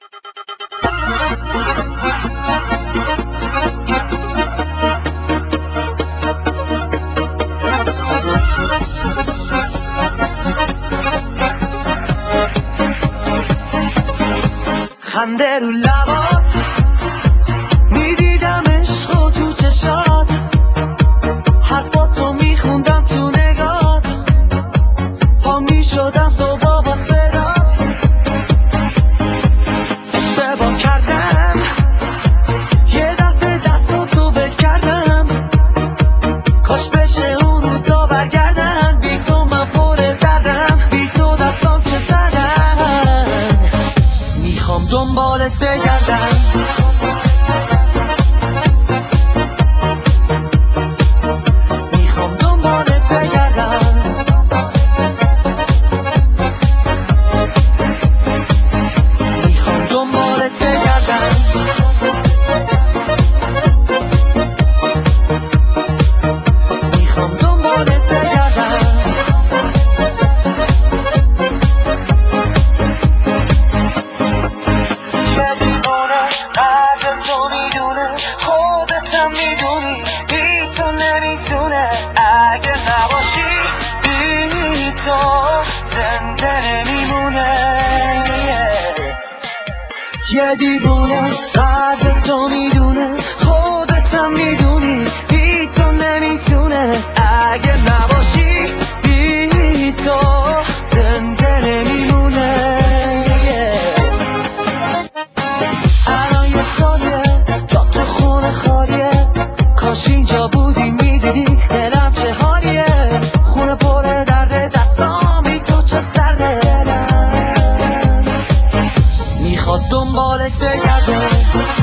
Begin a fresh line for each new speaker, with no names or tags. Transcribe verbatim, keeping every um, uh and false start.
خنده رو لبات میدیدم عشق و تو چشات، حرفاتو میخوندم تو نگات، پا میشدم صبح با صدات. اشتباه کردم یه دفعه دستاتو ول کردم، کاش بشه اون روزا برگردن. بی تو من پر دردم، بی تو دستام چه زدن. میخوام دنبالت بگردم، میخوام دنبالت بگردم، میخوام دنبالت بگردم، میخوام دنبالت بگردم. یه دیوونه قدر تو میدونه، خودتم میدونی بی تو نمیتونه. اگه نباشی بی تو زنده نمیمونه. یه دیوونه قدر تو میدونه، خودتم میدونی بی تو نمیتونه. اگه نباشی بی تو زنده نمیمونه. الان یه سالیه تا تو خونه خالیه، کاش اینجا بودی میدیدی دلم چه حالیه. خونه پر درده، دستامی تو چه سرده. دلم میخواد دنبالت بگرده،